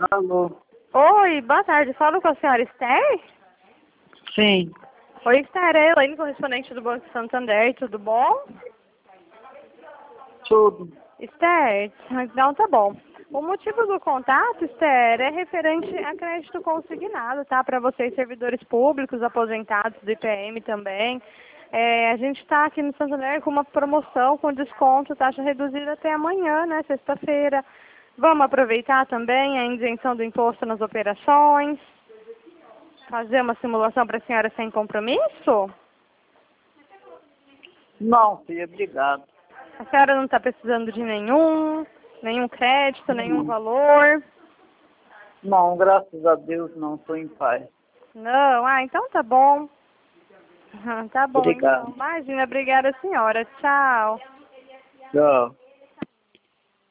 Alô? Oi, boa tarde. Falo com a senhora Esther? Sim, Oi, Esther. É Elaine, correspondente do Banco Santander. Tudo bom? tudo. Esther, então tá bom. O motivo do contato, Esther, é referente a crédito consignado, tá? Para vocês, servidores públicos, aposentados do IPM também. A gente está aqui no Santander com uma promoção com desconto, taxa reduzida até amanhã, né? Sexta-feira. Vamos aproveitar também a isenção do imposto nas operações. Fazer uma simulação para a senhora sem compromisso? Não, filha, obrigado. A senhora não está precisando de nenhum crédito, nenhum Não, valor? não, graças a Deus não, estou em paz. Não? Ah, então tá bom. Tá bom, então. Obrigado. Imagina, obrigada, senhora. Tchau. Tchau.